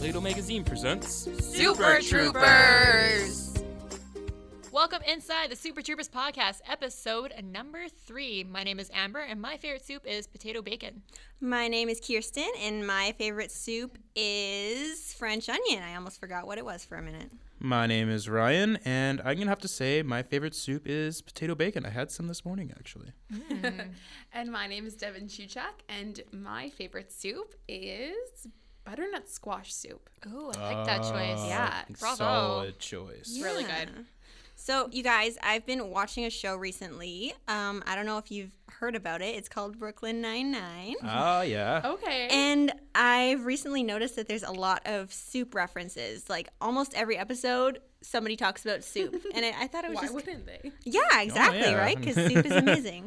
Play-Doh Magazine presents Super Troopers! Welcome inside the Super Troopers podcast, episode number 3. My name is Amber, and my favorite soup is potato bacon. My name is Kirsten, and my favorite soup is French onion. I almost forgot what it was for a minute. My name is Ryan, and I'm going to have to say my favorite soup is potato bacon. I had some this morning, actually. And my name is Devin Chuchak, and my favorite soup is butternut squash soup. Ooh, I like that choice. Yeah. Bravo. Solid choice. It's really good. So, you guys, I've been watching a show recently. I don't know if you've heard about it. It's called Brooklyn Nine-Nine. Oh, yeah. Okay. And I've recently noticed that there's a lot of soup references. Like, almost every episode, somebody talks about soup. And I thought it was Why just... wouldn't they? Yeah, exactly, yeah. right? Because soup is amazing.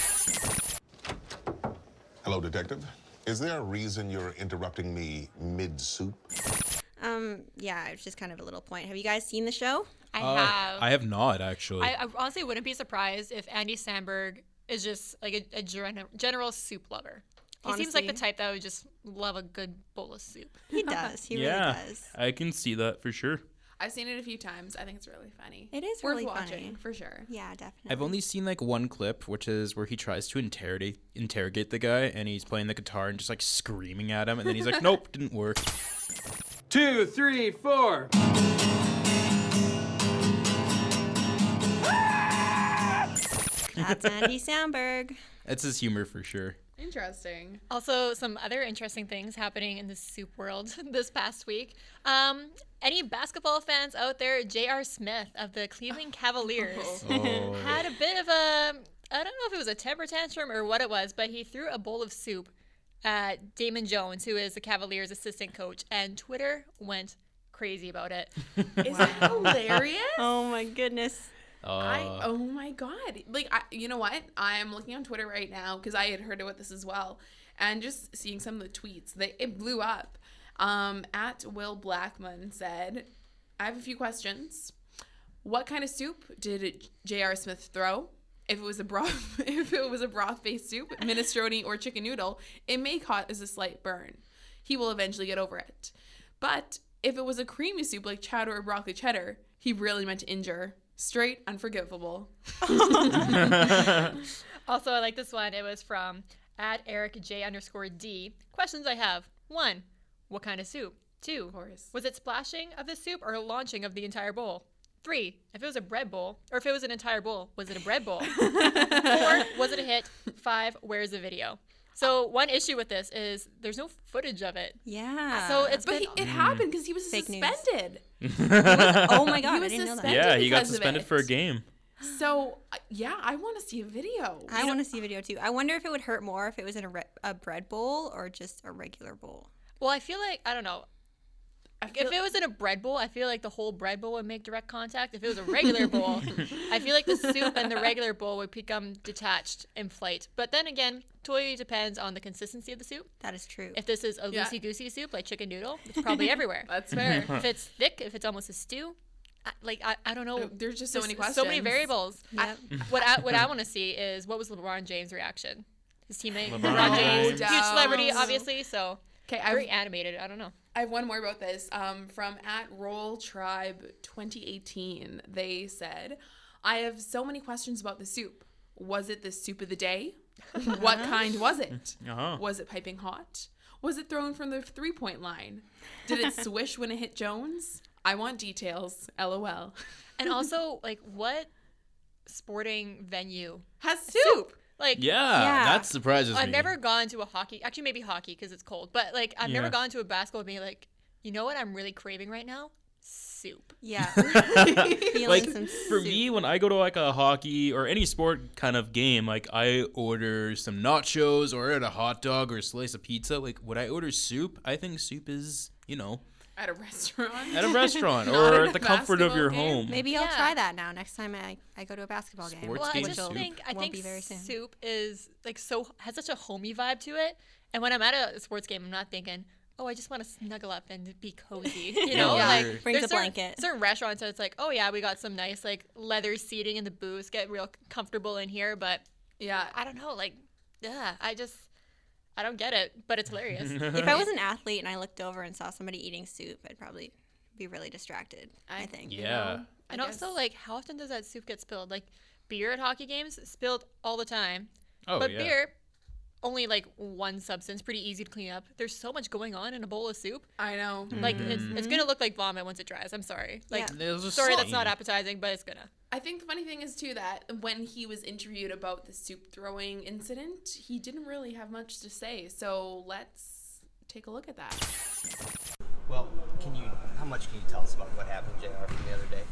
Hello, Detective. Is there a reason you're interrupting me mid-soup? Yeah, it's just kind of a little point. Have you guys seen the show? I have. I have not, actually. I honestly wouldn't be surprised if Andy Samberg is just like a general soup lover. He seems like the Honestly. type that would just love a good bowl of soup. He does. He yeah, really does. I can see that for sure. I've seen it a few times. I think it's really funny. It is Worth really watching, funny. for sure. Yeah, definitely. I've only seen like one clip, which is where he tries to interrogate the guy, and he's playing the guitar and just like screaming at him, and then he's like, "Nope, didn't work." 2, 3, 4. That's Andy Samberg. That's his humor for sure. Interesting. Also, some other interesting things happening in the soup world this past week. Any basketball fans out there? J.R. Smith of the Cleveland Cavaliers Oh. had a bit of a, I don't know if it was a temper tantrum or what it was, but he threw a bowl of soup at Damon Jones, who is the Cavaliers' assistant coach, and Twitter went crazy about it. Is that hilarious? Oh my goodness. Oh my God. You know what? I'm looking on Twitter right now because I had heard about this as well. And just seeing some of the tweets, it blew up. At Will Blackman said, I have a few questions. What kind of soup did J.R. Smith throw? If it was a broth-based soup, minestrone, or chicken noodle, it may cause a slight burn. He will eventually get over it. But if it was a creamy soup like chowder or broccoli cheddar, he really meant to injure. Straight unforgivable. Also, I like this one. It was from @EricJ_D. Questions I have. 1, what kind of soup? 2, Of course. was it splashing of the soup or launching of the entire bowl? 3, if it was a bread bowl, or if it was an entire bowl, was it a bread bowl? 4, was it a hit? 5, where's the video? So one issue with this is there's no footage of it. Yeah. So it's But been, it happened because he was Fake news. suspended. Oh my God, He I was didn't know that. suspended. Yeah, he got because of suspended it. for a game. So, yeah, I want to see a video. I want to see a video too. I wonder if it would hurt more if it was in a bread bowl or just a regular bowl. well, I feel like, I don't know. If it was in a bread bowl, I feel like the whole bread bowl would make direct contact. If it was a regular bowl, I feel like the soup and the regular bowl would become detached in flight. But then again, totally depends on the consistency of the soup. That is true. If this is a Yeah. loosey-goosey soup, like chicken noodle, it's probably everywhere. That's fair. If it's thick, if it's almost a stew, I don't know. There's just so many So many questions. variables. Yep. What I want to see is what was LeBron James' reaction? His teammate, LeBron LeBron James, James. huge celebrity, Down. obviously, so Okay, very animated. I don't know. I have one more about this. From @RollTribe2018, they said, I have so many questions about the soup. Was it the soup of the day? What kind was it? Uh-huh. Was it piping hot? Was it thrown from the 3-point line? Did it swish when it hit Jones? I want details. LOL. And also, like, what sporting venue Has soup. Like, Yeah, that surprises me. I've never gone to a hockey. Actually, maybe hockey because it's cold. But like, I've never Yeah. gone to a basketball and be like, you know what I'm really craving right now? Soup. Yeah. Feeling Like some for soup. me, when I go to like a hockey or any sport kind of game, like I order some nachos or a hot dog or a slice of pizza. Like would I order soup? I think soup is, At a restaurant. at a restaurant Not or at at a the comfort of your basketball game. home. Maybe I'll Yeah. try that now next time I go to a basketball game. Sports Well, I game just soup. think Won't be very soon. soup is like has such a homey vibe to it. And when I'm at a sports game, I'm not thinking, oh, I just want to snuggle up and be cozy. You know, Yeah. like Brings there's a blanket. certain restaurants that it's like, oh yeah, we got some nice like leather seating in the booths, get real comfortable in here. But Yeah. I don't know, like, yeah, I don't get it, but it's hilarious. If I was an athlete and I looked over and saw somebody eating soup, I'd probably be really distracted, I think. Yeah. And also, like, how often does that soup get spilled? Like, beer at hockey games spilled all the time. Oh, but yeah. beer, only like one substance, pretty easy to clean up. There's so much going on in a bowl of soup. I know. Like, it's gonna look like vomit once it dries. I'm sorry. Like, Yeah. There's just sorry, that's not stain. appetizing, but it's gonna. I think the funny thing is too that when he was interviewed about the soup throwing incident, he didn't really have much to say. So let's take a look at that. Well, how much can you tell us about what happened, JR, from the other day?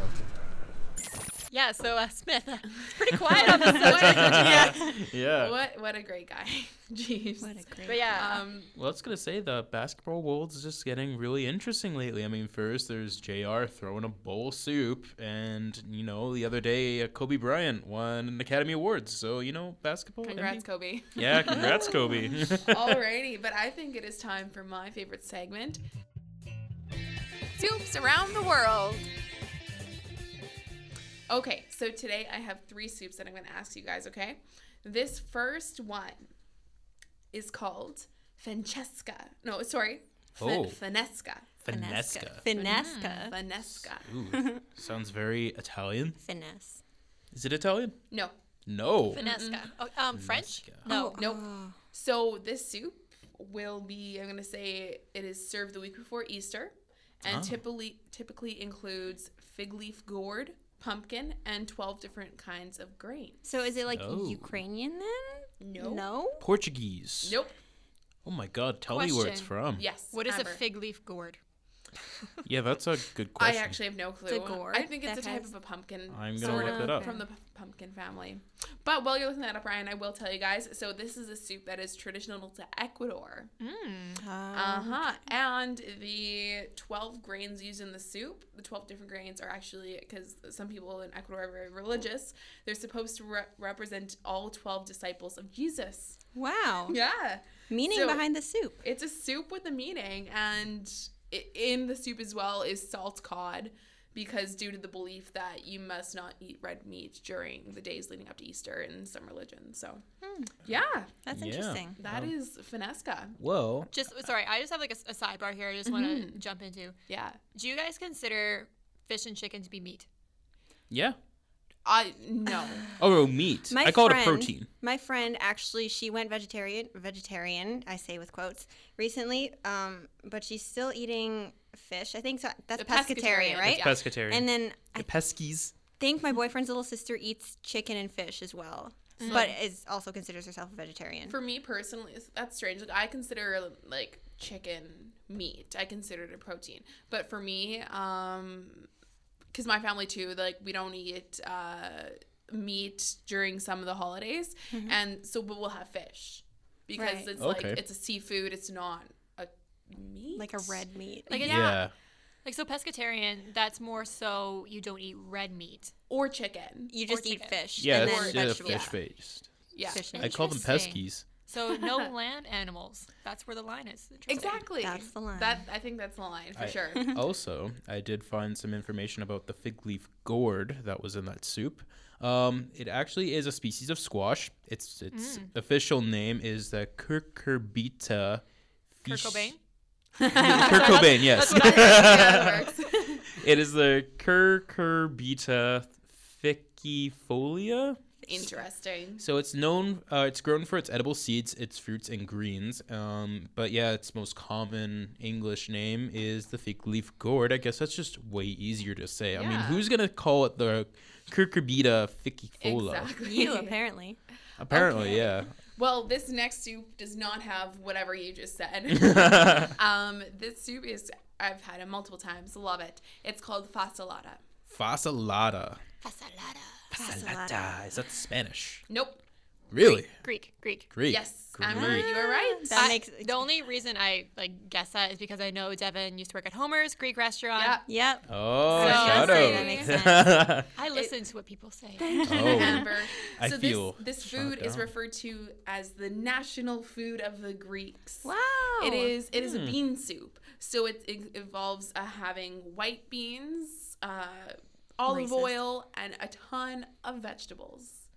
Yeah, so Smith, pretty quiet on the subject. Yeah. What a great guy. Jeez. What a great. But yeah, Well, I was gonna say the basketball world is just getting really interesting lately. I mean, first there's JR throwing a bowl of soup, and the other day Kobe Bryant won an Academy Awards. So basketball. Congrats, NBA. Kobe. Yeah, congrats, Kobe. Alrighty, but I think it is time for my favorite segment. Soups around the world. Okay, so today I have 3 soups that I'm going to ask you guys, okay? This first one is called Francesca. No, sorry. Oh. Finesca. Finesca. Finesca. Finesca. Ooh, sounds very Italian. Finesse. Is it Italian? No. No. Finesca. Oh, French? Finesca. No. Nope. So this soup will be, I'm going to say it is served the week before Easter and typically includes fig leaf gourd, pumpkin, and 12 different kinds of grains. So is it like Oh. Ukrainian then? No. No? Portuguese. Nope. Oh my God! Tell me where it's Question. from. Yes. What is Amber. a fig leaf gourd? Yeah, that's a good I question. actually have no clue. It's a gourd I think it's a that type has- of a pumpkin. I'm gonna sort look of that up. from the pumpkin family. But while you're looking that up, Ryan, I will tell you guys. So this is a soup that is traditional to Ecuador. And the 12 grains used in the soup, the 12 different grains are actually, because some people in Ecuador are very religious, they're supposed to represent all 12 disciples of Jesus. Wow. Yeah. Meaning So- behind the soup. It's a soup with a meaning, and in the soup as well is salt cod, because due to the belief that you must not eat red meat during the days leading up to Easter in some religions. So, yeah, That's Yeah. interesting. that is Finesca. Well, Sorry, I just have like a sidebar here I just want to jump into. Yeah. Do you guys consider fish and chicken to be meat? yeah. No. Oh, meat. I call it a protein. My friend actually, she went vegetarian, I say with quotes, recently, but she's still eating fish. I think so, that's The pescatarian, pescatarian, right? yeah. Pescatarian. And then I the Peskies. think my boyfriend's little sister eats chicken and fish as well, but is also considers herself a vegetarian. For me personally, that's strange. Like I consider like chicken meat. I consider it a protein. But for me, because my family too, like we don't eat meat during some of the holidays, and so we'll have fish because Right. it's Okay. like it's a seafood. It's not a meat. Like a red meat. Like Yeah. Like, so pescatarian, that's more so you don't eat red meat. or chicken. You just or eat chicken. fish Yeah, and it's then yeah, vegetables. fish based. Yeah. Fish and I call them Interesting. Peskies. So no land animals. That's where the line is. Interesting. Exactly. That's the line. That I think that's the line for sure. Also, I did find some information about the fig leaf gourd that was in that soup. It actually is a species of squash. Its official name is the Cucurbita. Kurt Cobain? Kurt Cobain, yes. That's what I Yeah, that works. It is the Cucurbita ficifolia. Interesting. So it's known. It's grown for its edible seeds, its fruits, and greens. But yeah, its most common English name is the fig leaf gourd. I guess that's just way easier to say. I mean, Yeah. who's gonna call it the Cucurbita ficifolia? Exactly. You, apparently. Apparently, yeah. Well, this next soup does not have whatever you just said. This soup is, I've had it multiple times. Love it. It's called fasolada. Fasolada. Fasolada. Fasolada. Is that Spanish? Nope. Really? Greek. Greek. Yes, Greek. Amber, you are right. That makes The only reason I guess that is because I know Devin used to work at Homer's Greek restaurant. Yeah. Yep. Oh, So- shout That makes out. I listen to what people say. Oh. Amber. I So feel this shut food is down. referred to as the national food of the Greeks. Wow. It is a bean soup. So it involves having white beans, olive Racist. oil, and a ton of vegetables.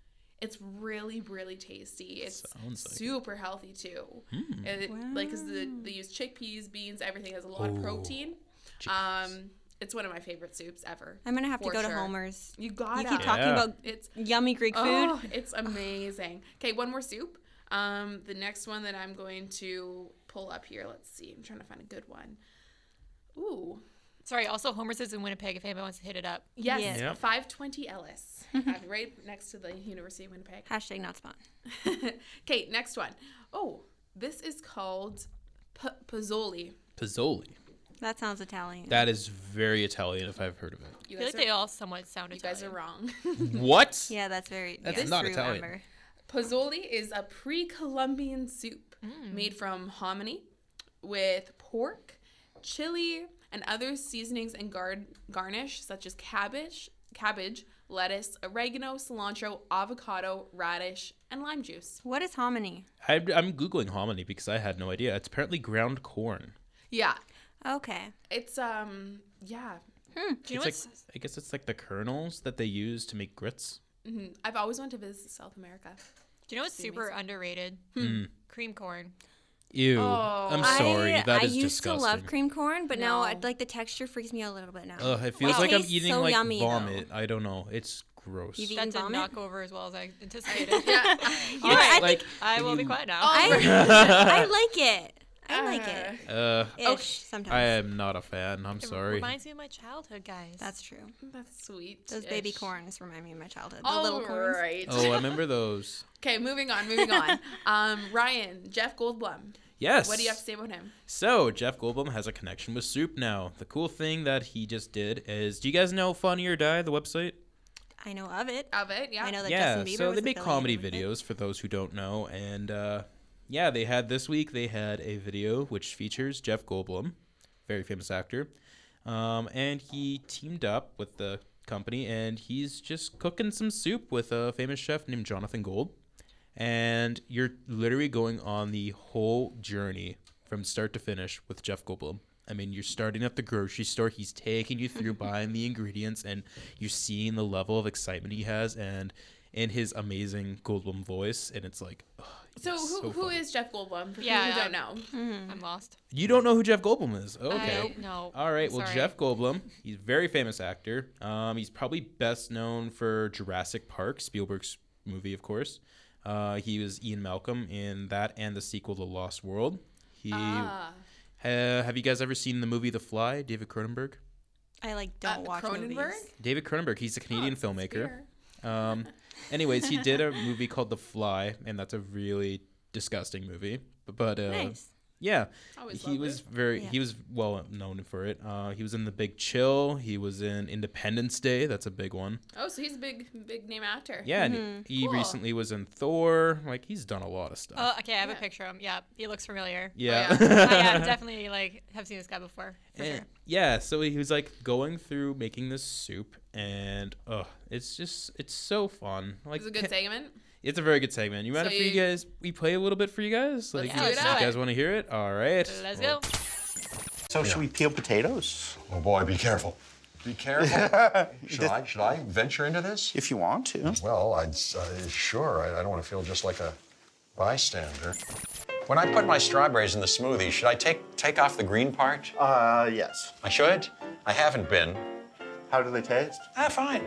It's really, really tasty. It's Sounds like super healthy too. Like, because they use chickpeas, beans, everything has a lot of protein. It's one of my favorite soups ever. I'm gonna have to for go to sure. Homer's. You gotta. You keep talking Yeah. about It's yummy Greek food. oh, it's amazing. Okay, one more soup. The next one that I'm going to pull up here. Let's see. I'm trying to find a good one. Ooh. Sorry, also Homer's is in Winnipeg if anybody wants to hit it up. Yes, Yeah. Yep. 520 Ellis, right next to the University of Winnipeg. Hashtag not spawn. Okay, next one. Oh, this is called Pozzoli. Pozzoli. That sounds Italian. That is very Italian if I've heard of it. You I feel guys, like they all somewhat sound you guys Italian. are wrong. What? Yeah, that's very. That's yes, not to Italian. remember. Pozzoli is a pre-Columbian soup made from hominy with pork, chili, and other seasonings and garnish such as cabbage, lettuce, oregano, cilantro, avocado, radish, and lime juice. What is hominy? I'm Googling hominy because I had no idea. It's apparently ground corn. Yeah, Okay. it's Do yeah. you know It's like, what's I guess it's like the kernels that they use to make grits. I've always wanted to visit South America. do you know what's super underrated? Cream corn. Ew. I'm sorry. That I is used disgusting. to love cream corn, but now No. like the texture freaks me out a little bit now. Ugh, it feels It like I'm tastes eating so like yummy, though. vomit. I don't know. It's gross. You've That eaten did vomit? not go over as well as I anticipated. Yeah. You know, I, like think I will be you- quiet now. I like it. I like it. Ish, sometimes. I am not a fan. I'm It sorry. reminds me of my childhood, guys. That's true. That's sweet. Those baby corns remind me of my childhood. The little All corns. right. Oh, I remember those. Okay, moving on. Ryan, Jeff Goldblum. Yes. What do you have to say about him? So, Jeff Goldblum has a connection with soup now. The cool thing that he just did is, do you guys know Funny or Die, the website? I know of it. Of it, yeah. I know that Yeah, Justin Bieber so was they make comedy affiliated with videos for those who don't know. And yeah, they had this week, they had a video which features Jeff Goldblum, very famous actor. And he teamed up with the company and he's just cooking some soup with a famous chef named Jonathan Gold. And you're literally going on the whole journey from start to finish with Jeff Goldblum. I mean, you're starting at the grocery store. He's taking you through buying the ingredients, and you're seeing the level of excitement he has, and in his amazing Goldblum voice. And it's like, oh, So who funny. is Jeff Goldblum? For Yeah, people who don't know. I'm lost. You don't know who Jeff Goldblum is? Okay. No. All right. Well, Sorry. Jeff Goldblum, he's a very famous actor. He's probably best known for Jurassic Park, Spielberg's movie, of course. He was Ian Malcolm in that and the sequel to Lost World. He have you guys ever seen the movie The Fly, David Cronenberg? I like don't watch Cronenberg? movies. David Cronenberg, he's a Canadian filmmaker. Spear. Anyways, he did a movie called The Fly, and that's a really disgusting movie. But Nice. yeah, Always he was Yeah. he was well known for it. He was in The Big Chill. He was in Independence Day. That's a big one. Oh, so he's a big name actor. Yeah, and he Cool. recently was in Thor. Like, he's done a lot of stuff. Oh, okay, I have a Yeah. picture of him. Yeah, he looks familiar. yeah. I definitely have seen this guy before. For And- sure. yeah, so he was like going through making this soup, and it's so fun. Like, It's a good segment. it's a very good segment. You mind So if we play a little bit for you guys? Like, Let's do it you out. guys want to hear it? All right. Let's Well, go. So should we peel potatoes? Oh boy, be careful. Be careful. Should I venture into this? If you want to. Well, sure. I don't want to feel just like a bystander. When I put my strawberries in the smoothie, should I take off the green part? Yes. I should. I haven't been. How do they taste? Fine.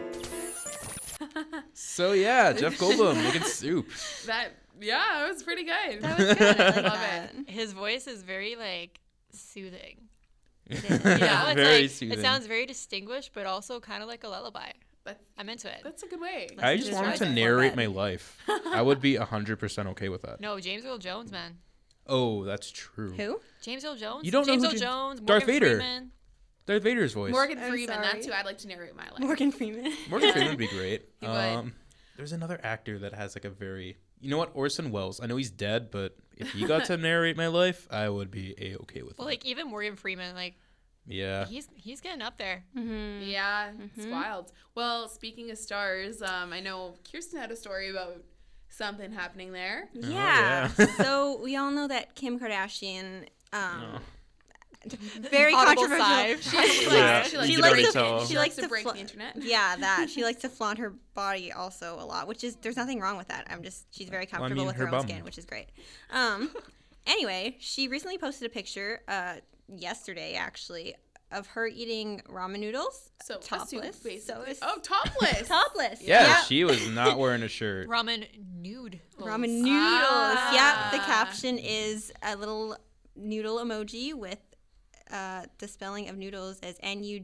So yeah, Jeff Goldblum making soup. That was pretty good. That was good. I like Love that. His voice is very like soothing. It is. You know, it's Very like, soothing. It sounds very distinguished, but also kind of like a lullaby. But I'm into it. that's a good way. I just just wanted right to before narrate bed. my life. I would be 100% okay with that. No, James Earl Jones, man. Oh, that's true. Who? James Earl Jones. You don't know James who Earl James- Jones. Darth Morgan Vader. Freeman. Darth Vader's voice. Morgan I'm Freeman. sorry. That's who I'd like to narrate my life. Morgan Freeman. Morgan Freeman would be great. He would. There's another actor that has like a very, you know what, Orson Welles. I know he's dead, but if he got to narrate my life, I would be okay with Well, it. like even Morgan Freeman, like Yeah. he's getting up there. Yeah, it's wild. Well, speaking of stars, I know Kirsten had a story about something happening there. Yeah. yeah. So we all know that Kim Kardashian very Audible controversial. sigh. She likes you can already tell. She likes to to break fla- the internet. Yeah, that she likes to flaunt her body also a lot, which is there's nothing wrong with that. She's very comfortable mean, with her her own bum. skin, which is great. Anyway, she recently posted a picture yesterday actually of her eating ramen noodles So topless. a soup, basically. So Oh, topless. topless. Yeah, she was not wearing a shirt. Ramen nude. Ramen noodles. Yeah, the caption is a little noodle emoji with the spelling of noodles as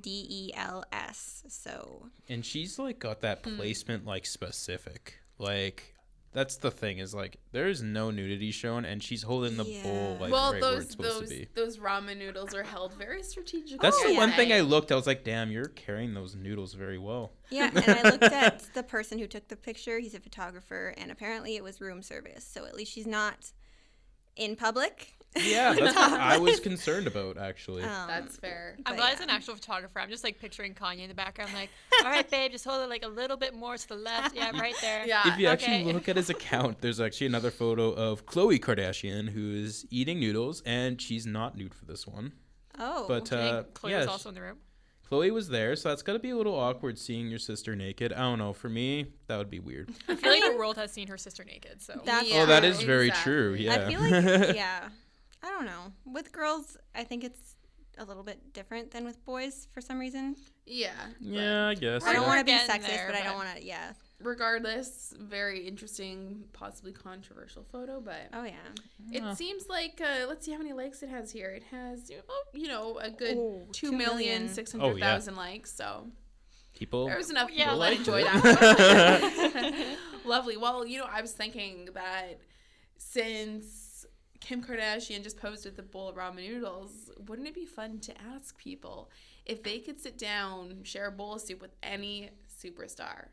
Nudels. So And she's like got that placement like specific. Like that's the thing is like there's no nudity shown and she's holding the bowl like Well, right where it's supposed to be. those ramen noodles are held very strategically. That's the one yeah. thing I looked. I was like, damn, you're carrying those noodles very well. yeah, and I looked at the person who took the picture. He's a photographer, and apparently it was room service. So at least she's not in public. Yeah, that's what I was concerned about actually. That's fair. I'm But glad yeah. it's an actual photographer. I'm just like picturing Kanye in the background, like, all right, babe, just hold it like a little bit more to the left. Yeah, right there. Yeah. If you actually okay. look at his account, there's actually another photo of Khloe Kardashian who is eating noodles, and she's not nude for this one. Oh, But Do you think Chloe yeah, was also in the room. Chloe was there, so that's got to be a little awkward seeing your sister naked. I don't know. For me, that would be weird. I feel like the world has seen her sister naked, so. that's Oh, that is true. very exactly. true. Yeah. I feel like yeah, I don't know. With girls, I think it's a little bit different than with boys for some reason. Yeah. yeah, I guess. I don't yeah. want to be getting sexist, there, but I don't but- want to. Yeah. Regardless, very interesting, possibly controversial photo, but Oh yeah. it seems like let's see how many likes it has here. It has a good Oh, 2,600,000 likes. So People. there's enough yeah, people that like enjoy that. Lovely. Well, I was thinking that since Kim Kardashian just posted the bowl of ramen noodles, wouldn't it be fun to ask people if they could sit down, share a bowl of soup with any superstar?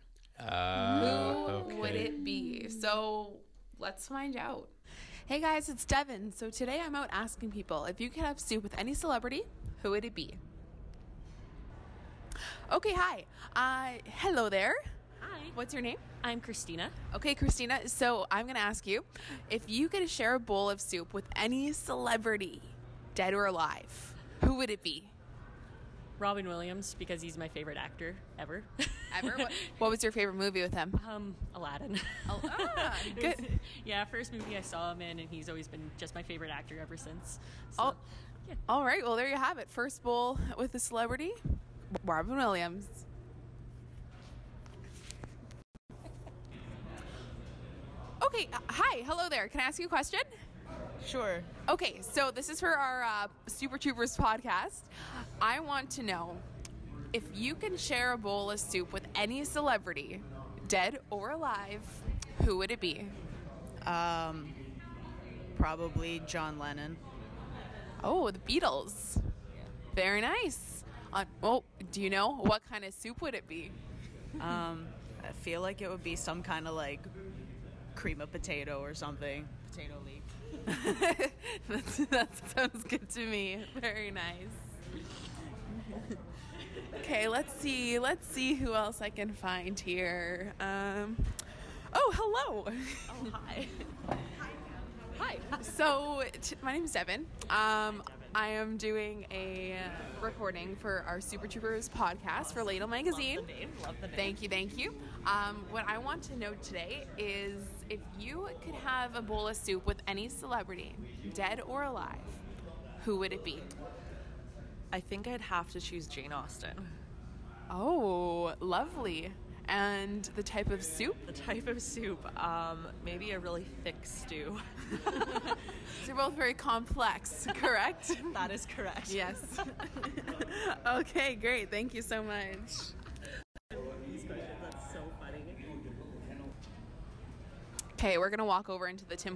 Who would it be? So let's find out. Hey guys, it's Devin. So today I'm out asking people if you could have soup with any celebrity, who would it be? Okay, hi. Hello there. Hi, What's your name? I'm Christina. Okay, Christina. So I'm going to ask you if you could share a bowl of soup with any celebrity, dead or alive, who would it be? Robin Williams, because he's my favorite actor ever. Ever? What was your favorite movie with him? Aladdin. Good. Yeah, first movie I saw him in, and he's always been just my favorite actor ever since. So, Oh, yeah. all right. Well, there you have it. First bowl with a celebrity, Robin Williams. Okay. Hi. Hello there. Can I ask you a question? Sure. Okay. So this is for our Super Troopers podcast. I want to know if you can share a bowl of soup with any celebrity, dead or alive, who would it be? Probably John Lennon. Oh, the Beatles. Very nice. Do you know what kind of soup would it be? I feel like it would be some kind of like cream of potato or something. Potato leaf. That sounds good to me. Very nice. Okay, let's see who else I can find here. Oh, hello. Oh, hi. Hi. So, my name is Devin. I am doing a recording for our Super Troopers podcast for Ladle Magazine. Love the name. Love the name. Thank you. What I want to know today is if you could have a bowl of soup with any celebrity, dead or alive, who would it be? I think I'd have to choose Jane Austen. Oh, lovely. And the type of soup? The type of soup, maybe a really thick stew. They're both very complex, correct? That is correct. Yes. Okay, great. Thank you so much. That's so funny. Okay, we're gonna walk over into the Tim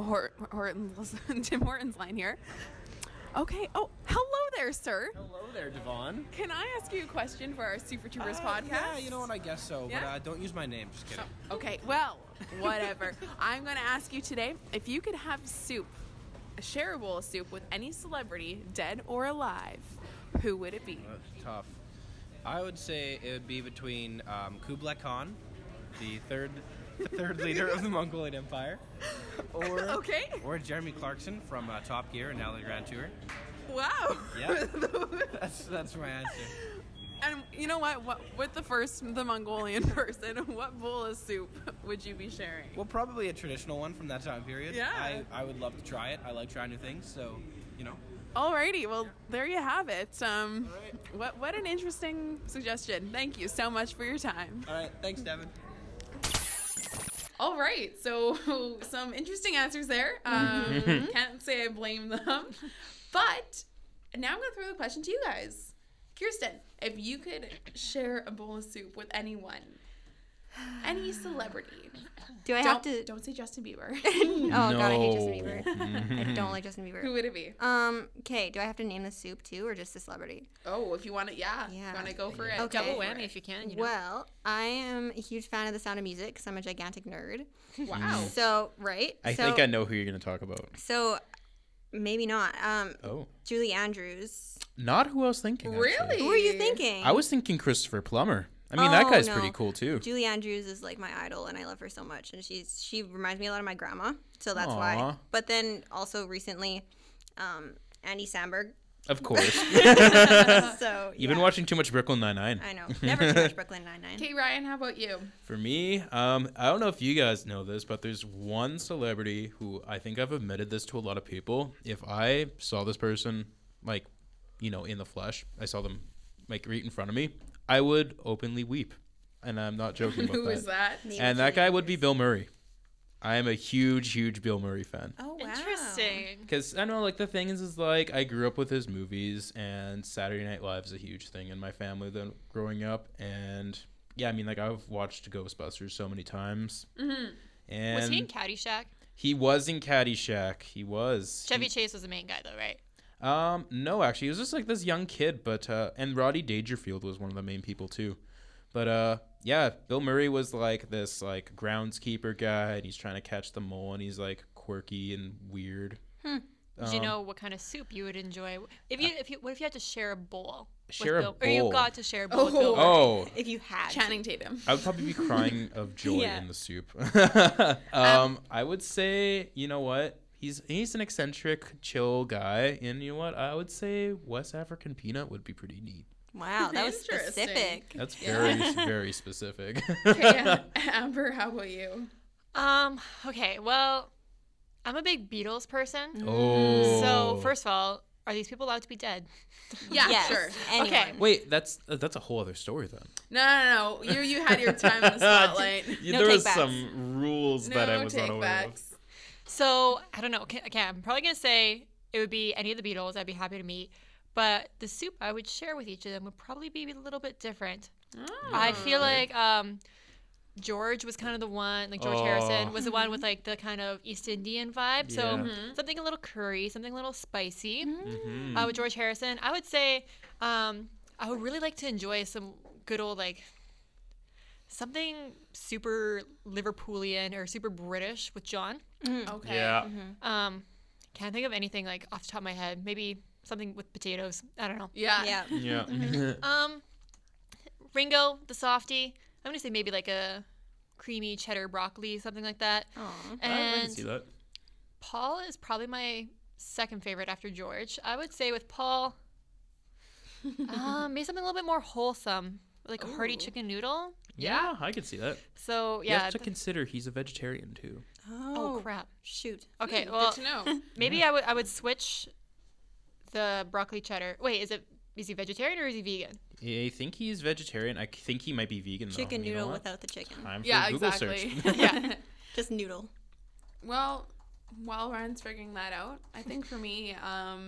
Hortons line here. Okay. Oh, hello there, sir. Hello there, Devon. Can I ask you a question for our Super Troopers podcast? Yeah, you know what? I guess so. Yeah? But don't use my name. Just kidding. Okay, well, whatever. I'm going to ask you today if you could have soup, a shareable soup with any celebrity, dead or alive, who would it be? That's tough. I would say it would be between Kublai Khan, the third leader of the Mongolian Empire, or Okay. or Jeremy Clarkson from Top Gear and now the Grand Tour. Wow. Yeah. That's my answer. And you know what? With the Mongolian person, what bowl of soup would you be sharing? Well, probably a traditional one from that time period. Yeah. I would love to try it. I like trying new things, so, you know. Alrighty, well, there you have it. What an interesting suggestion. Thank you so much for your time. All right, thanks, Devin. All right, so some interesting answers there. Can't say I blame them. But now I'm going to throw the question to you guys. Kirsten, if you could share a bowl of soup with anyone, any celebrity. Do I have to? Don't say Justin Bieber. Oh, God, I hate Justin Bieber. I don't like Justin Bieber. Who would it be? Okay, do I have to name the soup too, or just a celebrity? Oh, if you want it, yeah. If you want to go for it. Okay. Double whammy if you can. You know. Well, I am a huge fan of The Sound of Music because I'm a gigantic nerd. Wow. So, right? I think I know who you're going to talk about. So, maybe not. Oh. Julie Andrews. Not who I was thinking. Really? Actually. Who are you thinking? I was thinking Christopher Plummer. I mean, that guy's pretty cool too. Julie Andrews is like my idol, and I love her so much. And she reminds me a lot of my grandma, so that's Aww. why. But then also recently, Andy Samberg. Of course. So You've been watching too much Brooklyn Nine-Nine. I know. Never too much Brooklyn Nine-Nine. Okay, Ryan, how about you? For me, I don't know if you guys know this, but there's one celebrity who I think I've admitted this to a lot of people. If I saw this person, like, you know, in the flesh, I saw them, like, right in front of me, I would openly weep. And I'm not joking about Who that. is that? And that guy would be Bill Murray. I am a huge Bill Murray fan. Oh, wow. Interesting. Because I know, like, the thing is like, I grew up with his movies, and Saturday Night Live is a huge thing in my family then growing up. And, yeah, I mean, like, I've watched Ghostbusters so many times. Mm-hmm. And Was he in Caddyshack? He was in Caddyshack. He was. Chevy Chase was the main guy, though, right? No, actually, he was just, like, this young kid, but, and Roddy Dangerfield was one of the main people, too. But, yeah, Bill Murray was, like, this, like, groundskeeper guy, and he's trying to catch the mole, and he's, like, quirky and weird. Do you know what kind of soup you would enjoy? What if you had to share a bowl? Share a Bill, or you bowl? got to share a bowl with Bill Murray? Oh. If you had Channing Tatum. I would probably be crying of joy Yeah. in the soup. I would say, you know what? He's an eccentric, chill guy, and you know what? I would say West African Peanut would be pretty neat. Wow, that was Interesting. specific. That's very specific. Okay, Amber, how about you? Okay, well, I'm a big Beatles person. Oh. So, first of all, are these people allowed to be dead? Yeah, Yes. sure. Anyone. Okay. Wait, that's a whole other story then. No. You had your time in the spotlight. No there was takebacks. some rules that I was not aware of. takebacks. So, I don't know. Okay, I'm probably going to say it would be any of the Beatles I'd be happy to meet. But the soup I would share with each of them would probably be a little bit different. I feel like George was kind of the one, like George Harrison was the one with like the kind of East Indian vibe. So Yeah. something a little curry, something a little spicy. Mm-hmm. With George Harrison, I would say I would really like to enjoy some good old like something super Liverpoolian or super British with John. Okay. Yeah. Can't think of anything like off the top of my head. Maybe something with potatoes. I don't know. Yeah. Yeah. Yeah. Ringo, the softie. I'm gonna say maybe like a creamy cheddar broccoli, something like that. Aw. I can And see that. Paul is probably my second favorite after George. I would say with Paul, maybe something a little bit more wholesome, like a hearty chicken noodle. Yeah, I could see that. So You yeah. have to consider he's a vegetarian too. Oh crap! Shoot. Okay, Good well to know. maybe I would switch the broccoli cheddar. Wait, is he vegetarian or is he vegan? I think he's vegetarian. I think he might be vegan though. Chicken You know noodle what? without the chicken. Time for Yeah, a Google exactly. search. Yeah. Just noodle. Well, while Ryan's figuring that out, I think for me,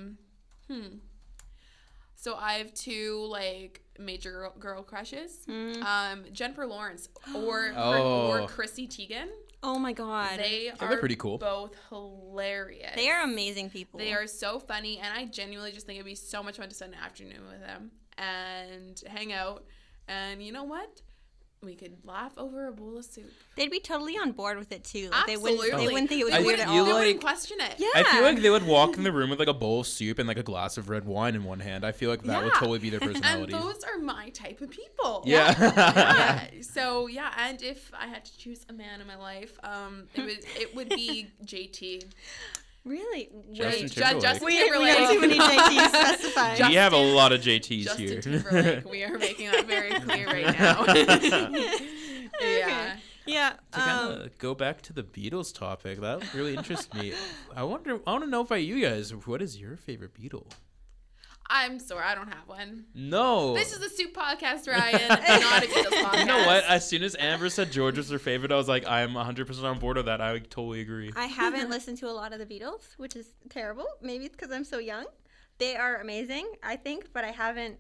so I have two like major girl crushes. Jennifer Lawrence or Oh. Chrissy Teigen. Oh my god. They they're are pretty cool. both hilarious. They are amazing people. They are so funny, and I genuinely just think it'd be so much fun to spend an afternoon with them and hang out. And you know what? We could laugh over a bowl of soup. They'd be totally on board with it too. Like, They wouldn't Absolutely. think it was I weird think at you all. They wouldn't like- question it. Yeah. I feel like they would walk in the room with like a bowl of soup and like a glass of red wine in one hand. I feel like that would Yeah. totally be their And personality. those are my type of people. Yeah. Yeah. So yeah, and if I had to choose a man in my life, it would be JT. Really? Justin Wait, Timberlake. Justin we Timberlake. have too many JTs specified. We have a lot of JTs Justin here. Timberlake. We are making that very clear right now. Yeah. Yeah. To kind of go back to the Beatles topic, that really interests me. I want to know about you guys. What is your favorite Beatle? I'm sorry, I don't have one. No. This is a soup podcast, Ryan, not a Beatles podcast. You know what? As soon as Amber said George was her favorite, I was like, I'm 100% on board with that. I totally agree. I haven't listened to a lot of the Beatles, which is terrible. Maybe it's because I'm so young. They are amazing, I think, but I haven't.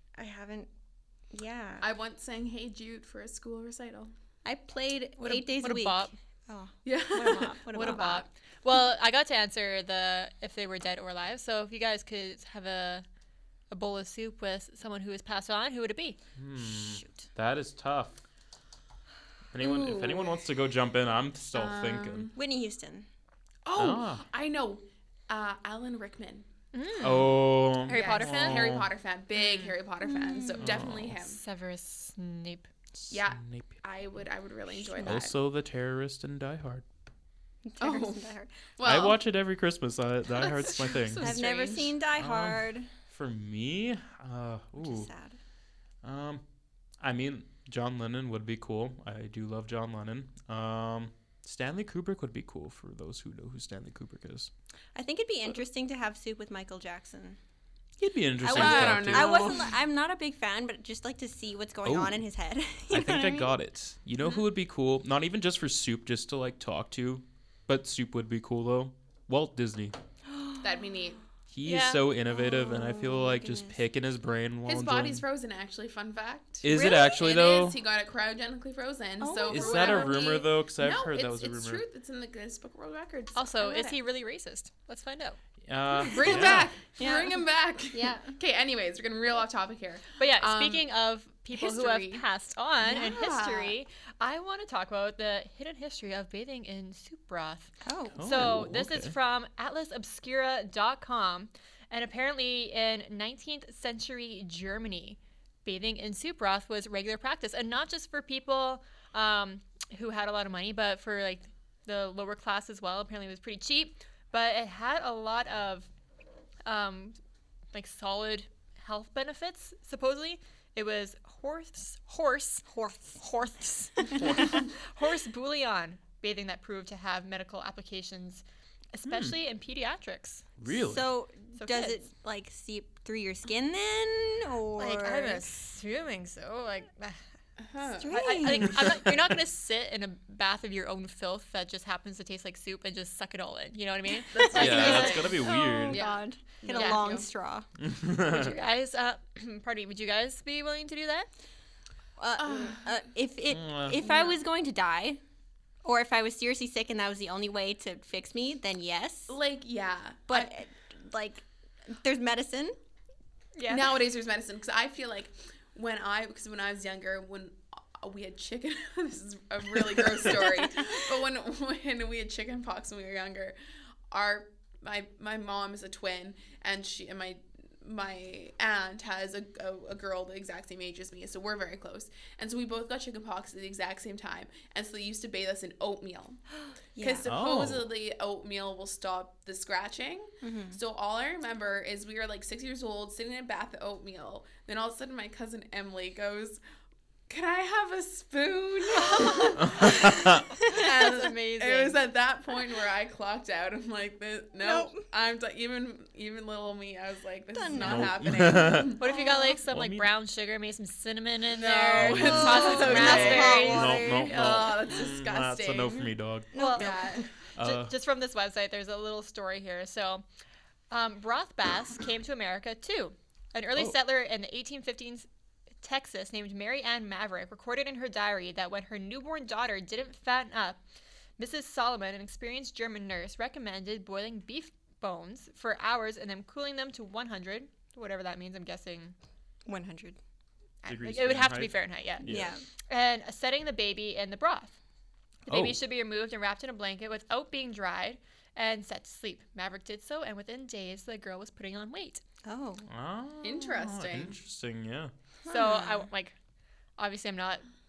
Yeah. I once sang "Hey Jude" for a school recital. I played What 8 days what a week. bop. Oh, Yeah. what a bop! What a bop. Well, I got to answer the if they were dead or alive. So if you guys could have a bowl of soup with someone who has passed on, who would it be? Shoot. That is tough. If anyone wants to go jump in, I'm still thinking. Whitney Houston. Oh, I know. Alan Rickman. Oh. Harry Potter fan? Harry Potter fan. Big Harry Potter fan. So definitely him. Severus Snape. Yeah. Snape. I would really enjoy that. Also the terrorist in Die Hard. Terrorist in Die Hard. I watch it every Christmas. Die Hard's my thing. so I've never strange. seen Die Hard. For me, Which is sad. I mean, John Lennon would be cool. I do love John Lennon. Stanley Kubrick would be cool for those who know who Stanley Kubrick is. I think it'd be interesting to have soup with Michael Jackson. He'd be interesting. I don't know. I'm not a big fan, but just like to see what's going on in his head. I think I got it. You know who would be cool? Not even just for soup, just to like talk to, but soup would be cool though. Walt Disney. That'd be neat. He is so innovative, and I feel like just picking his brain while His enjoying- body's frozen, actually. Fun fact. Is it actually, though? It is. He got it cryogenically frozen. So Is for that a whatever rumor, he- though? Because I've No, heard that was a it's rumor. truth. It's in the Guinness Book of World Records. Also, I read is it. he really racist? Let's find out. Bring him back. Yeah. Bring him back. Yeah. Okay, anyways, we're getting real off topic here. But yeah, speaking of people who history. have passed on in Yeah. history, I want to talk about the hidden history of bathing in soup broth. Oh. So this is okay. from atlasobscura.com, and apparently in 19th century Germany, bathing in soup broth was regular practice, and not just for people who had a lot of money, but for like the lower class as well. Apparently it was pretty cheap, but it had a lot of like solid health benefits, supposedly. It was horse bouillon bathing that proved to have medical applications, especially in pediatrics. Really? So does kids. it like seep through your skin then, or Like, I'm assuming so. Like, Strange. you're not gonna sit in a bath of your own filth that just happens to taste like soup and just suck it all in. You know what I mean? That's gonna be Oh weird. God, get Yeah. a long straw. Would you guys, pardon me, would you guys be willing to do that? If I was going to die, or if I was seriously sick and that was the only way to fix me, then yes. Like, yeah. But like, there's medicine. Yeah. Nowadays there's medicine, because I feel like when I was younger, when we had chicken, this is a really gross story, but when we had chicken pox when we were younger, my mom is a twin, and my aunt has a girl the exact same age as me, so we're very close, and so we both got chicken pox at the exact same time, and so they used to bathe us in oatmeal, because supposedly oatmeal will stop the scratching. So all I remember is we were like 6 years old, sitting in a bath of oatmeal, then all of a sudden my cousin Emily goes, "Can I have a spoon?" That's amazing. It was at that point where I clocked out. I'm like, nope. I'm even little me. I was like, this is not happening. What if you got like some Well, I mean- brown sugar, maybe some cinnamon in No. there, It's toss in some raspberries? No. Oh, that's disgusting. That's a no for me, dog. Well, Yeah. just from this website, there's a little story here. So, broth baths came to America too. An early settler in the 1815s Texas named Mary Ann Maverick recorded in her diary that when her newborn daughter didn't fatten up, Mrs. Solomon, an experienced German nurse, recommended boiling beef bones for hours and then cooling them to 100, whatever that means. I'm guessing 100. Degrees it would have to be Fahrenheit? Fahrenheit, yeah. Yeah. And setting the baby in the broth. The baby Oh. should be removed and wrapped in a blanket without being dried and set to sleep. Maverick did so, and within days, the girl was putting on weight. Oh. Oh, Interesting. Interesting, yeah. So I like, obviously, I'm not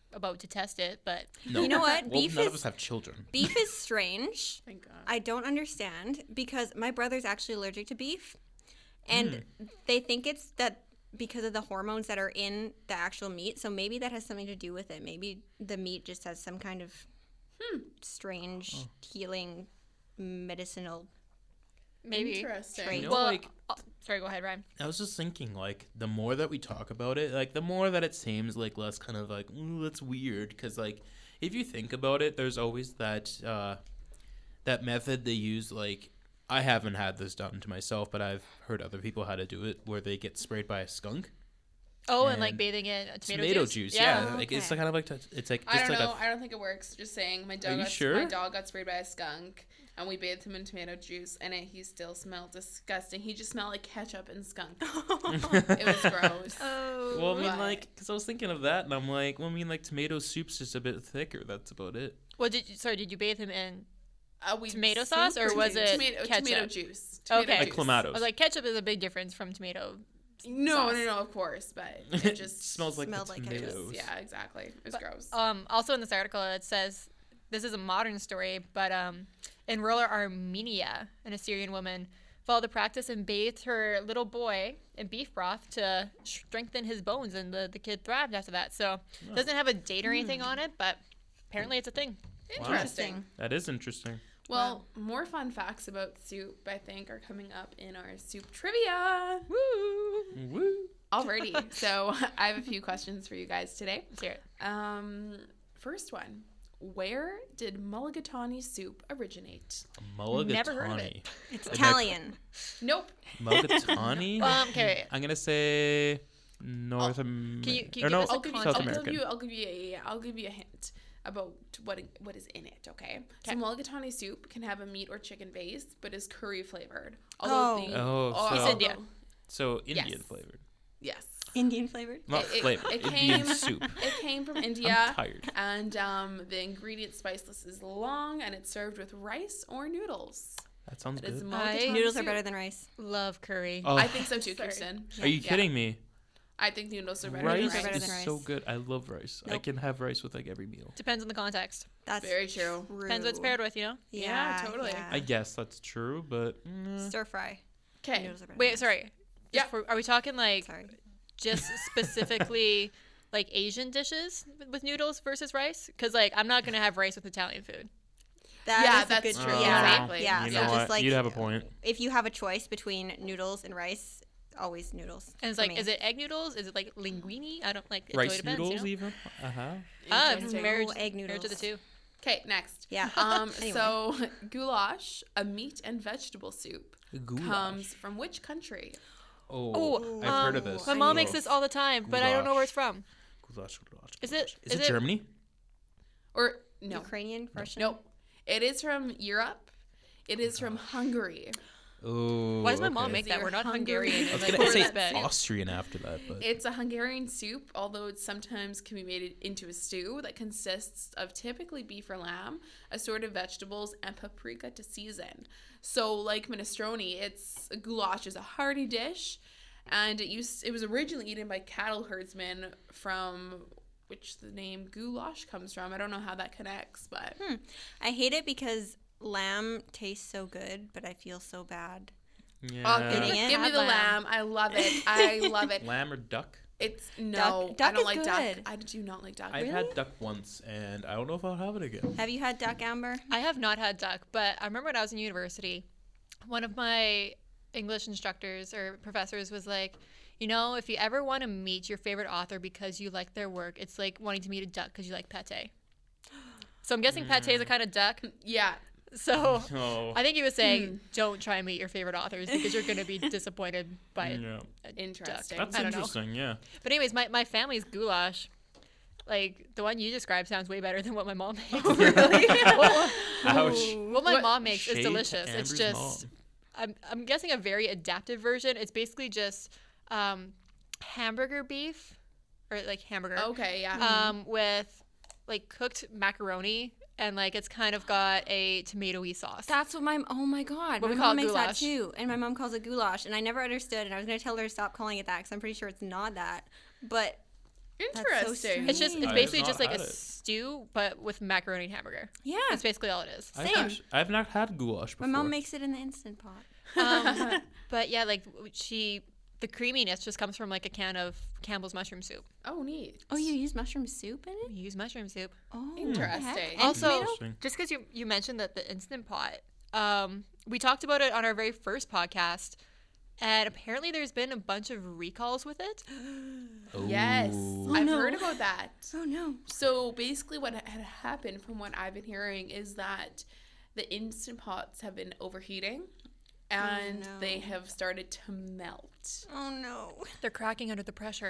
about to test it, but No. You know what? Well, Beef none is of us have children. beef is strange. Thank God. I don't understand because my brother's actually allergic to beef, and they think it's that because of the hormones that are in the actual meat. So maybe that has something to do with it. Maybe the meat just has some kind of strange healing medicinal. maybe. Interesting. You know, Well, like, sorry, go ahead, Ryan. I was just thinking, like, the more that we talk about it, like, the more that it seems like less kind of like, ooh, that's weird. Because, like, if you think about it, there's always that that method they use. Like, I haven't had this done to myself, but I've heard other people how to do it, where they get sprayed by a skunk. Oh, and like And bathing in Tomato juice, yeah. Oh, Like, it's okay. kind of like it's like I just don't like know. I don't think it works. Just saying, my you dog sure? got sprayed by a skunk, and we bathed him in tomato juice, and he still smelled disgusting. He just smelled like ketchup and skunk. It was gross. Oh. Well, I mean, But- like, because I was thinking of that, and I'm like, well, I mean, like, tomato soup's just a bit thicker. That's about it. Well, did you bathe him in We tomato sauce, or soup was it tomato ketchup? juice? Okay. Tomato Like juice. Clamatos. I was like, ketchup is a big difference from tomato. No, sauce. no, of course, but it just smells like smelled the like ketchup. tomatoes. Yeah, exactly. It was gross. Also in this article, it says this is a modern story, but in rural Armenia, an Assyrian woman followed the practice and bathed her little boy in beef broth to strengthen his bones, and the kid thrived after that. So it doesn't have a date or anything on it, but apparently it's a thing. Interesting. That is interesting. Well, more fun facts about soup, I think, are coming up in our soup trivia. Woo! Alrighty. So I have a few questions for you guys today. Let's hear it. First one. Where did mulligatawny soup originate? Mulligatawny. Never heard of it. It's Italian. Nope. Mulligatawny? Okay. I'm going to say North America. can you or give no, us a South context? American. I'll give you a hint about what is in it, okay? So mulligatawny soup can have a meat or chicken base, but is curry flavored. Oh. So- India. So Indian Yes. flavored. Yes. Indian flavored. Not flavored. Indian soup. It came from India. I'm tired. And the ingredient spice list is long, and it's served with rice or noodles. That sounds That is good. mulligatawny Noodles are soup. better than rice. Love curry. Oh, I think so too, Kirsten. are you kidding me? I think noodles are better Rice than rice. better is than so rice. good. I love rice. I Nope. can have rice with like every meal. Depends on the context. That's Very true. Depends what it's paired with, you know? Yeah, totally. I guess that's true, but Stir fry. Okay. Noodles are better. Wait, sorry. Yeah. Are we talking like Sorry. just specifically like Asian dishes with noodles versus rice? Because like I'm not gonna have rice with Italian food. That is that's a good true. choice. Yeah, Yeah, exactly. yeah. you So know just what? like You'd have a point. if you have a choice between noodles and rice, always noodles. And it's for like, me. is it egg noodles? Is it like linguine? I don't like it. totally Rice depends, noodles you know? even. Interesting. Marriage, egg marriage of the noodles. two. Okay, next. Yeah. Anyway. So goulash, a meat and vegetable soup, Goulash. comes from which country? Oh, I've heard of this. My mom makes this all the time, but I don't know where it's from. Goulash. Is it? Is it Germany? Or no? Ukrainian, Russian. Nope. It is from Europe. It is from Hungary. Oh. Why does my mom okay. make that? You're We're not hungry. Hungarian. I was Like, gonna we're say that bad. Austrian after that, but It's a Hungarian soup, although it sometimes can be made into a stew that consists of typically beef or lamb, assorted vegetables, and paprika to season. So, like minestrone, goulash is a hearty dish, and it was originally eaten by cattle herdsmen from which the name goulash comes from. I don't know how that connects, but I hate it because lamb tastes so good, but I feel so bad. yeah. Getting it? give me the lamb. I love it. I love it. Lamb or duck? It's Duck I don't is like good. duck. I do not like duck. I've had duck once, and I don't know if I'll have it again. Have you had duck, Amber? I have not had duck, but I remember when I was in university, one of my English instructors or professors was like, you know, if you ever want to meet your favorite author because you like their work, it's like wanting to meet a duck because you like pate. So I'm guessing pate is a kind of duck. Yeah. So Oh. I think he was saying, don't try and meet your favorite authors because you're going to be disappointed by Yeah. a Interesting. duck. That's I don't know. interesting, yeah. But anyways, my family's goulash, like the one you described, sounds way better than what my mom makes. Ouch. What my mom makes Shade is to delicious. It's Amber's just, mom. I'm guessing a very adaptive version. It's basically just hamburger beef, or like hamburger. Okay, yeah. With like cooked macaroni, and like it's kind of got a tomatoey sauce. That's what oh my God. What my we call mom makes goulash. that too. And my mom calls it goulash. And I never understood. And I was going to tell her to stop calling it that because I'm pretty sure it's not that. But Interesting. It's I have basically not just like a had it. stew, but with macaroni and hamburger. Yeah. That's basically all it is. I've not had goulash My before. mom makes it in the Instant Pot. But yeah, like the creaminess just comes from like a can of Campbell's mushroom soup. Oh, neat. Oh, you use mushroom soup in it? You use mushroom soup. Oh, Interesting. And Also, tomato? just because you mentioned that the Instant Pot, we talked about it on our very first podcast, and apparently there's been a bunch of recalls with it. Yes, I've no. heard about that. Oh no. So basically, what had happened, from what I've been hearing, is that the Instant Pots have been overheating, and no. they have started to melt. Oh no. They're cracking under the pressure.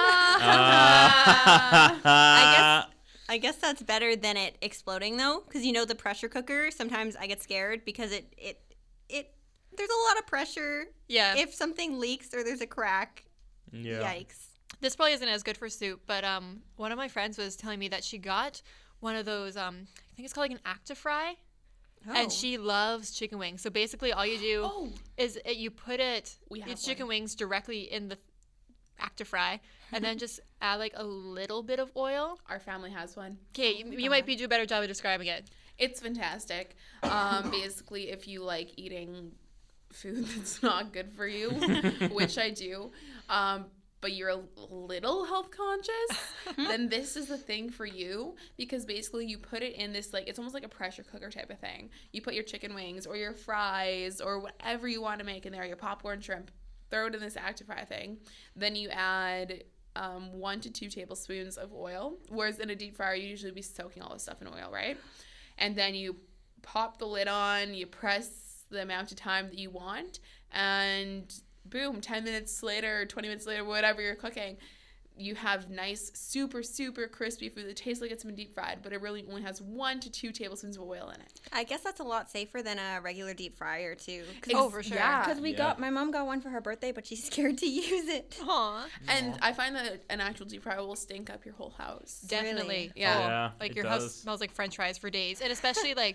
I guess that's better than it exploding though, because you know the pressure cooker. Sometimes I get scared because it there's a lot of pressure. Yeah. If something leaks or there's a crack, Yeah. yikes. This probably isn't as good for soup, but one of my friends was telling me that she got one of those, I think it's called like an ActiFry, and she loves chicken wings. So basically all you do is you put it's chicken wings directly in the ActiFry, and then just add like a little bit of oil. Our family has one. Okay, you might do a better job of describing it. It's fantastic. Basically, if you like eating food that's not good for you, which I do, but you're a little health conscious, then this is the thing for you, because basically you put it in this, like, it's almost like a pressure cooker type of thing. You put your chicken wings or your fries or whatever you want to make in there, your popcorn, shrimp, throw it in this ActiFry thing. Then you add 1 to 2 tablespoons of oil, whereas in a deep fryer, you usually be soaking all this stuff in oil, right? And then you pop the lid on, you press the amount of time that you want, and boom, 10 minutes later, 20 minutes later, whatever you're cooking, you have nice, super, super crispy food that tastes like it's been deep fried, but it really only has 1 to 2 tablespoons of oil in it. I guess that's a lot safer than a regular deep fryer too. For sure. Yeah. Because my mom got one for her birthday, but she's scared to use it. Aww. And I find that an actual deep fryer will stink up your whole house. Definitely. Really? Yeah, Like it your house does. smells like French fries for days, and especially like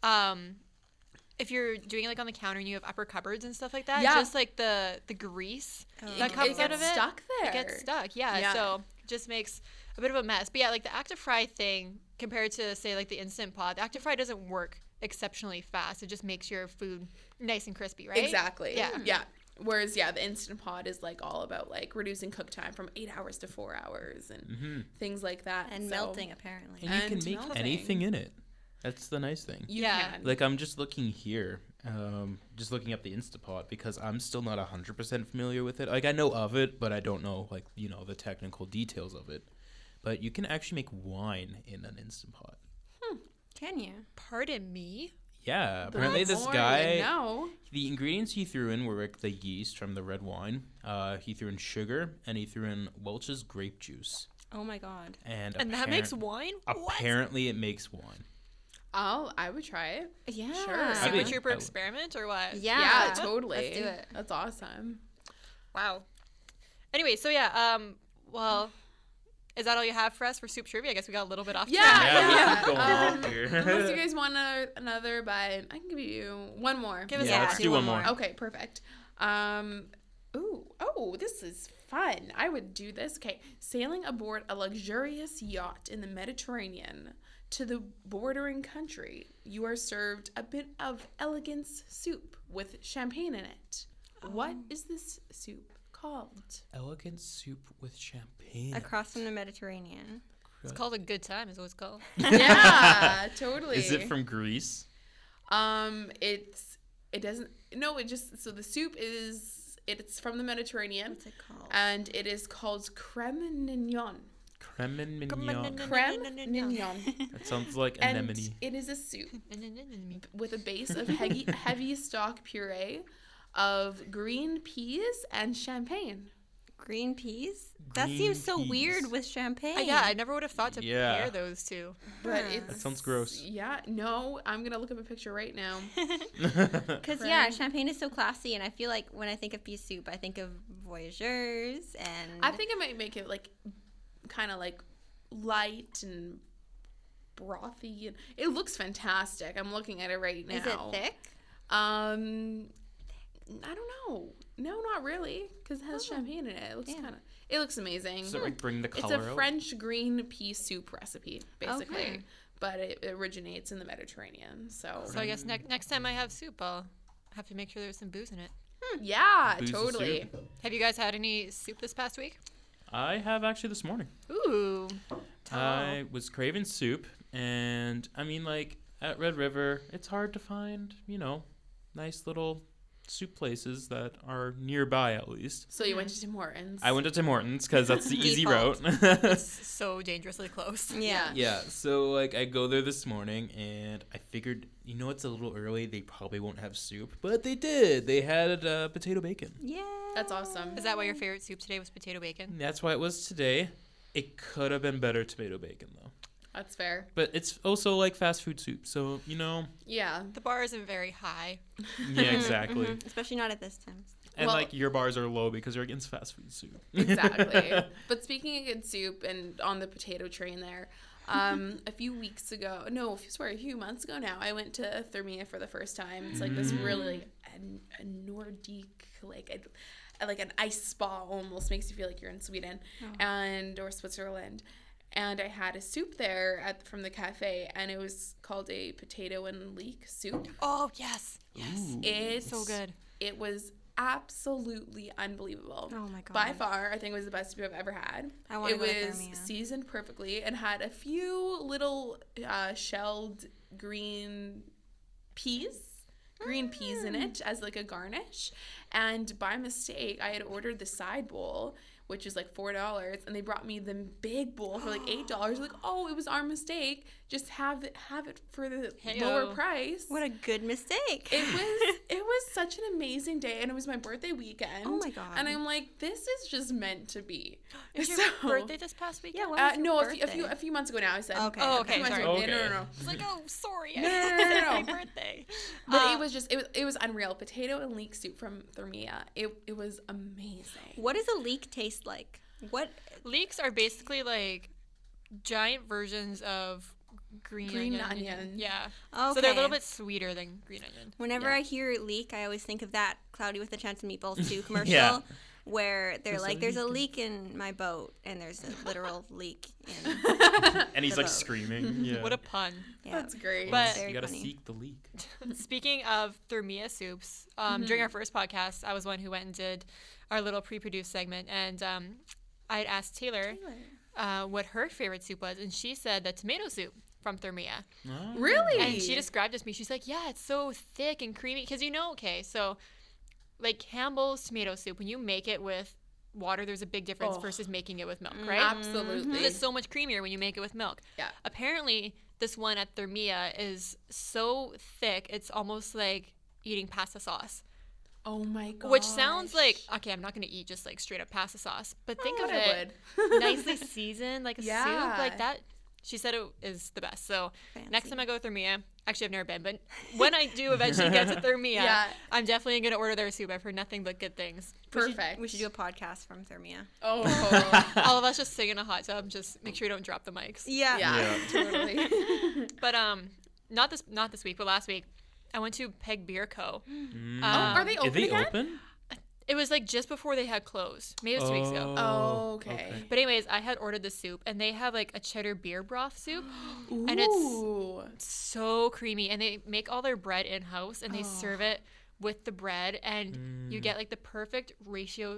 if you're doing it like on the counter and you have upper cupboards and stuff like that, Yeah. just like the grease that comes out of it, stuck there. it gets stuck. Yeah, so it just makes a bit of a mess. But yeah, like the ActiFry thing compared to say like the Instant Pot, the ActiFry doesn't work exceptionally fast. It just makes your food nice and crispy, right? Exactly. Yeah. Yeah. Whereas, the Instant Pot is like all about like reducing cook time from 8 hours to 4 hours and things like that. And melting, apparently. And you can make anything in it. That's the nice thing. You can. Like, I'm just looking here, just looking up the Instapot, because I'm still not 100% familiar with it. Like, I know of it, but I don't know, like, the technical details of it. But you can actually make wine in an Instant Pot. Can you? Pardon me? Yeah, apparently this more guy, you know. the ingredients he threw in were like the yeast from the red wine. He threw in sugar, and he threw in Welch's grape juice. Oh my god. And that makes wine? Apparently it makes wine. I would try it. Yeah. Sure. Super Trooper experiment or what? Yeah, totally. Let's do it. That's awesome. Wow. Anyway, so yeah, well, is that all you have for us for soup trivia? I guess we got a little bit off track. Yeah, we keep going off here. Unless you guys want another, but I can give you one more. Give us let's do one more. Okay, perfect. This is fun. I would do this. Okay, sailing aboard a luxurious yacht in the Mediterranean to the bordering country, you are served a bit of elegance soup with champagne in it. What is this soup called? Elegant soup with champagne. Across from the Mediterranean. It's called a good time, is what it's called. Yeah, totally. Is it from Greece? So the soup it's from the Mediterranean. What's it called? And it is called crème mignon. Crème mignon. Crème mignon. That sounds like And anemone. it is a soup with a base of heavy stock puree of green peas and champagne. Green peas? That seems so weird with champagne. Yeah, I never would have thought to pair those two. But That sounds gross. Yeah, no, I'm going to look up a picture right now. Because, champagne is so classy, and I feel like when I think of pea soup, I think of voyageurs, and... I think I might make it, like, kind of, like, light and brothy. And it looks fantastic. I'm looking at it right now. Is it thick? I don't know. No, not really, because it has champagne in it. It looks kind of... It looks amazing. Does it like bring the It's color a out? French green pea soup recipe, basically. Okay. But it originates in the Mediterranean. So I guess next time I have soup, I'll have to make sure there's some booze in it. yeah, Boozy totally. soup. Have you guys had any soup this past week? I have actually this morning. Ooh. I was craving soup, and I mean, like, at Red River, it's hard to find, nice little soup places that are nearby, at least. So you went to Tim Hortons. I went to Tim Hortons because that's the easy route. It's so dangerously close. Yeah. Yeah, so, like, I go there this morning, and I figured, it's a little early. They probably won't have soup, but they did. They had potato bacon. Yeah. That's awesome. Is that why your favorite soup today was potato bacon? That's why it was today. It could have been better tomato bacon, though. That's fair. But it's also like fast food soup, so, Yeah. The bar isn't very high. Yeah, exactly. Especially not at this time. And, Well- like, your bars are low because you're against fast food soup. Exactly. But speaking of good soup and on the potato train there, a few months ago now, I went to Thermia for the first time. It's like this really a Nordique, like an ice spa almost, makes you feel like you're in Sweden or Switzerland. And I had a soup there from the cafe, and it was called a potato and leek soup. Oh, yes. Yes. It's so good. It was absolutely unbelievable. Oh my god. By far, I think it was the best soup I've ever had. I wanna It go to was Thermia. seasoned perfectly and had a few little shelled green peas in it as like a garnish. And by mistake, I had ordered the side bowl, which is like $4, and they brought me the big bowl for like $8. Like, oh, it was our mistake. Just have it for the lower price. What a good mistake. It was such an amazing day, and it was my birthday weekend. Oh my god. And I'm like, this is just meant to be. Is your birthday this past week? Yeah, when was your No, birthday? a few months ago now. I said. Okay. Oh, A okay, few months sorry. ago. No. It's like, oh, sorry. No. My birthday. But it was just it was unreal. Potato and leek soup from Thermia. It was amazing. What does a leek taste like? What? Leeks are basically like giant versions of green onion. Yeah. Okay. So they're a little bit sweeter than green onion. Whenever Yeah. I hear leek, I always think of that Cloudy with a Chance of Meatballs 2 commercial. Yeah. Where they're There's a like, there's a leak leak in my boat, and there's a literal leak in. And he's the like boat. screaming. Yeah. What a pun. Yeah. That's great. But- Very You gotta funny. seek the leak. Speaking of Thermia soups, during our first podcast, I was one who went and did our little pre-produced segment, and I had asked Taylor what her favorite soup was, and she said the tomato soup from Thermia. Oh. Really? And she described it to me. She's like, yeah, it's so thick and creamy. Because so like Campbell's tomato soup, when you make it with water, there's a big difference versus making it with milk, right? Absolutely. It's so much creamier when you make it with milk. Yeah. Apparently, this one at Thermia is so thick, it's almost like eating pasta sauce. Oh my god. Which sounds like, okay, I'm not going to eat just like straight up pasta sauce, but think of I it would. nicely seasoned, like a Yeah. soup like that. She said it is the best. So next Fancy. time I go to Thermia, actually I've never been, but when I do eventually get to Thermia, Yeah. I'm definitely going to order their soup. I've heard nothing but good things. Perfect. We should do a podcast from Thermia. Oh. All of us just sitting in a hot tub, just make sure you don't drop the mics. Yeah. Yeah. Totally. But not this week, but last week, I went to Peg Beer Co. Are they open Are they again? open? It was like just before they had closed. Maybe it was 2 weeks ago. Oh, okay. But anyways, I had ordered the soup, and they have like a cheddar beer broth soup, and Ooh. it's so creamy. And they make all their bread in house, and they serve it with the bread, and you get like the perfect ratio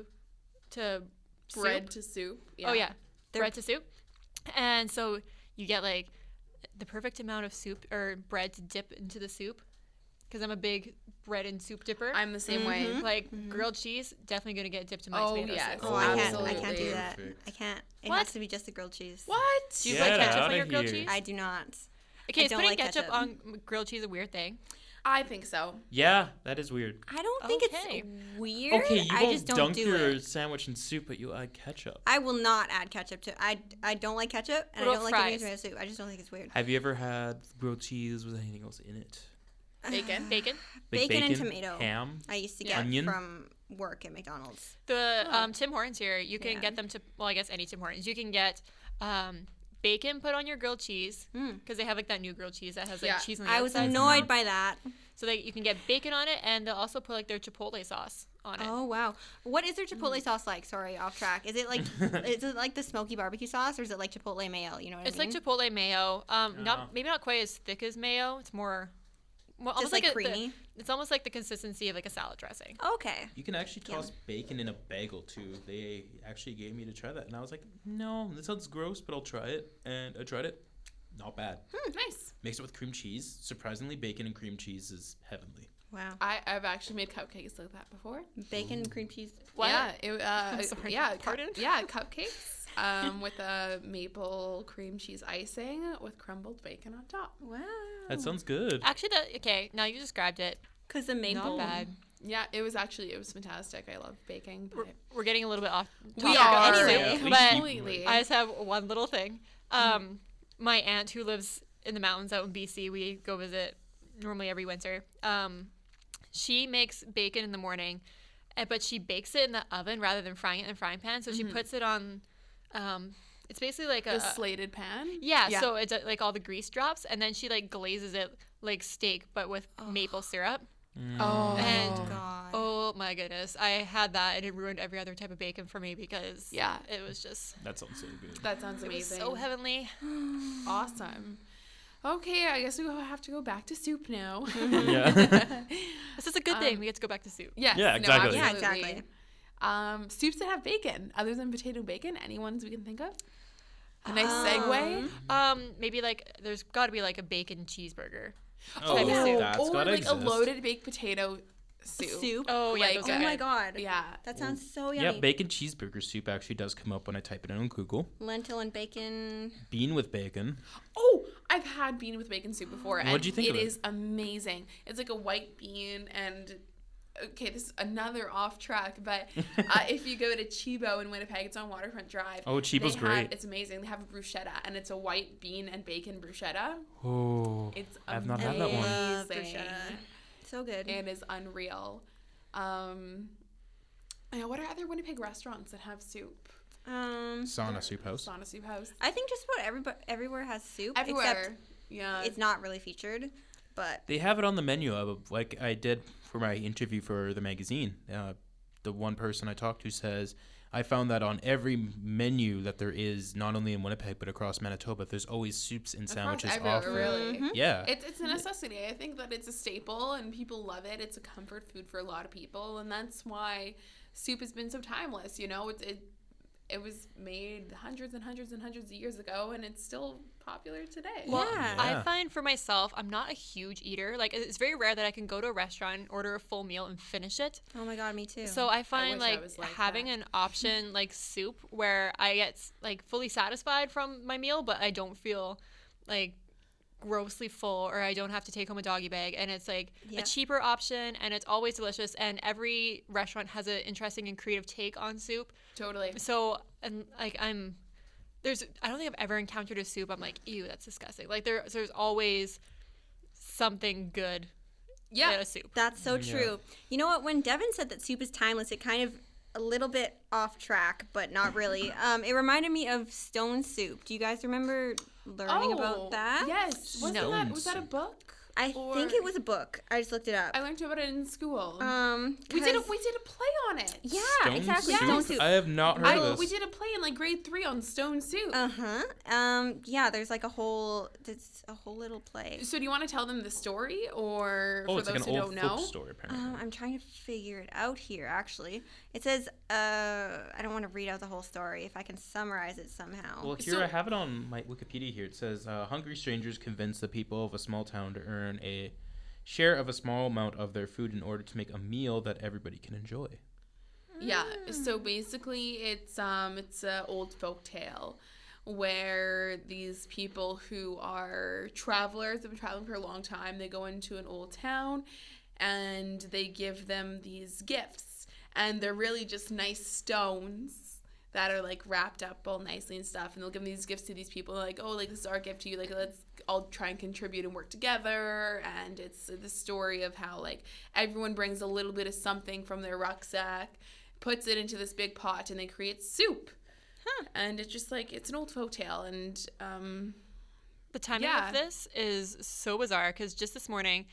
to bread soup. to soup. Oh yeah, bread to soup, and so you get like the perfect amount of soup or bread to dip into the soup. Because I'm a big bread and soup dipper. I'm the same way. Like grilled cheese, definitely gonna get dipped in my Oh, tomato yes. soup. Oh, I can't Absolutely. do that. Perfect. I can't. It What? has to be just the grilled cheese. What? Do you Get like ketchup on outta your grilled here. cheese? I do not. Okay, I is don't putting like ketchup ketchup. on grilled cheese a weird thing? I think so. Yeah, that is weird. I don't think Okay. it's weird. Okay, you I won't just don't dunk do your it. sandwich in soup, but you add ketchup. I will not add ketchup to. I don't like ketchup, and What I about don't like any fries? tomato soup. I just don't think it's weird. Have you ever had grilled cheese with anything else in it? Bacon. Bacon? Like Bacon and tomato. ham. I used to Yeah. get Onion? from work at McDonald's. The Tim Hortons here, you can Yeah. get them to, well, I guess any Tim Hortons. You can get bacon put on your grilled cheese because they have like that new grilled cheese that has like cheese on the I was outside annoyed somehow. by that. So you can get bacon on it, and they'll also put like their chipotle sauce on it. Oh wow, what is their chipotle sauce like? Sorry, off track. Is it like the smoky barbecue sauce, or is it like chipotle mayo? You know what It's I mean? like chipotle mayo. Not quite as thick as mayo. It's more. Well, Just almost like like creamy? It's almost like the consistency of like a salad dressing. Okay. You can actually toss bacon in a bagel too. They actually gave me to try that, and I was like, no, this sounds gross, but I'll try it. And I tried it. Not bad. Nice. Mixed it with cream cheese. Surprisingly, bacon and cream cheese is heavenly. Wow. I've actually made cupcakes like that before. Bacon and cream cheese. What? Yeah. I'm sorry. Yeah. Pardon? Cupcakes. With a maple cream cheese icing with crumbled bacon on top. Wow. That sounds good. Actually, okay. Now you described it. Because the maple. Not bad. Yeah, it was fantastic. I love baking. But We're getting a little bit off We topic are. anyway, Yeah, but completely. I just have one little thing. My aunt who lives in the mountains out in BC, we go visit normally every winter. She makes bacon in the morning, but she bakes it in the oven rather than frying it in a frying pan. So she puts it on. It's basically like the slated pan. Yeah, so it's like all the grease drops, and then she like glazes it like steak, but with maple syrup. Oh. And oh my goodness, I had that, and it ruined every other type of bacon for me because it was just That sounds so good. That sounds it was amazing. so heavenly. Awesome. Okay, I guess we have to go back to soup now. Yeah. This is a good thing. We get to go back to soup. Yes. Yeah, exactly. Yeah, absolutely. exactly. Soups that have bacon, other than potato bacon, any ones we can think of? A nice segue. Maybe like there's got to be like a bacon cheeseburger. Oh, type of soup. that's or gotta like exist. a loaded baked potato soup. Oh yeah, Like, those Oh are my good. god. Yeah. That sounds so yummy. Yeah, bacon cheeseburger soup actually does come up when I type it in on Google. Lentil and bacon. Bean with bacon. Oh, I've had bean with bacon soup before, and What'd you think it of it? is amazing. It's like a white bean, and okay, this is another off track, but if you go to Chibo in Winnipeg, it's on Waterfront Drive. Oh, Chibo's great. It's amazing. They have a bruschetta, and it's a white bean and bacon bruschetta. Oh, It's I've not had that one. Love amazing. bruschetta. So good. It is unreal. What are other Winnipeg restaurants that have soup? Sauna Soup House. Sauna Soup House. I think just about everywhere has soup. Everywhere. Except Yeah. it's not really featured, but They have it on the menu, like I did for my interview for the magazine. The one person I talked to says, I found that on every menu that there is, not only in Winnipeg, but across Manitoba, there's always soups and sandwiches everywhere, offered. really. Yeah. It's a necessity. I think that it's a staple and people love it. It's a comfort food for a lot of people, and that's why soup has been so timeless. You know, it was made hundreds and hundreds and hundreds of years ago, and it's still popular today. Well, Yeah. I find for myself, I'm not a huge eater. Like, it's very rare that I can go to a restaurant and order a full meal and finish it. oh my god, me too. So I find wish I like was like having that. an option like soup where I get like fully satisfied from my meal, but I don't feel like grossly full, or I don't have to take home a doggy bag, and it's like Yeah. a cheaper option, and it's always delicious, and every restaurant has an interesting and creative take on soup. Totally. So, and like I don't think I've ever encountered a soup I'm like, ew, that's disgusting. Like there's always something good in Yeah. a soup. That's so true. You know what? When Devin said that soup is timeless, it kind of a little bit off track, but not really. It reminded me of Stone Soup. Do you guys remember learning about that? Yes. Was that a book? I Or- think it was a book. I just looked it up. I learned about it in school. we 'cause- did a play on it. Yeah, Stone exactly. Soup? Stone Soup. I have not heard of We this. did a play in like grade 3 on Stone Soup. Yeah, there's like a whole little play. So do you want to tell them the story, or Oh, for it's like those an who old don't folk know? story, apparently. I'm trying to figure it out here, actually. It says, I don't want to read out the whole story, if I can summarize it somehow. Well, here I have it on my Wikipedia here. It says, hungry strangers convince the people of a small town to earn a share of a small amount of their food in order to make a meal that everybody can enjoy. Yeah. So basically, it's a old folk tale where these people who are travelers, have been traveling for a long time, they go into an old town and they give them these gifts, and they're really just nice stones that are like wrapped up all nicely and stuff, and they'll give these gifts to these people like, oh, like this is our gift to you, like let's all try and contribute and work together. And it's the story of how like everyone brings a little bit of something from their rucksack, puts it into this big pot, and they create soup. And it's just like, it's an old folktale. And the timing of this is so bizarre because just this morning,